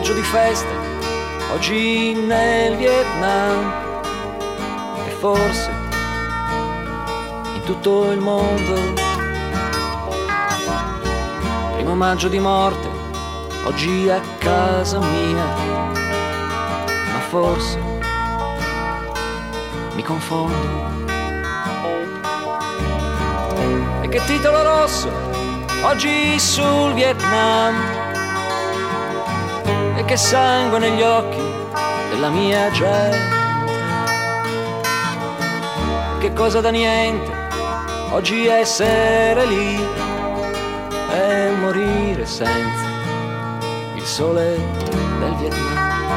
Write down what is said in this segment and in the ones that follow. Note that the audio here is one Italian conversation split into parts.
maggio di festa, oggi nel Vietnam, e forse in tutto il mondo. Primo maggio di morte, oggi a casa mia, ma forse mi confondo. E che titolo rosso, oggi sul Vietnam, e che sangue negli occhi della mia gente. Che cosa da niente, oggi essere lì e morire senza il sole del Vietnam.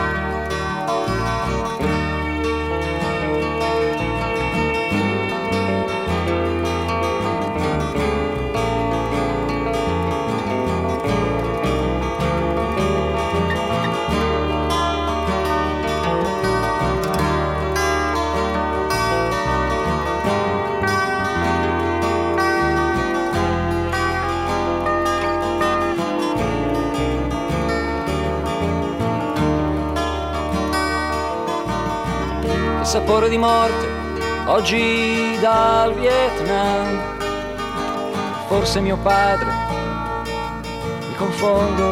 Sapore di morte, oggi dal Vietnam, forse mio padre, mi confondo.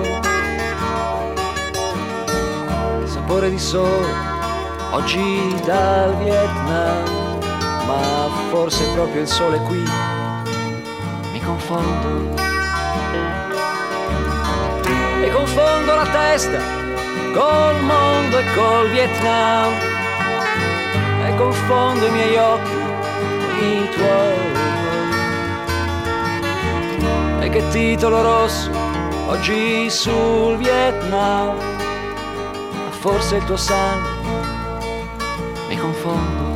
Sapore di sole, oggi dal Vietnam, ma forse proprio il sole qui, mi confondo. E confondo la testa col mondo e col Vietnam, e confondo i miei occhi, i tuoi. E che titolo rosso, oggi sul Vietnam, ma forse il tuo sangue, mi confondo.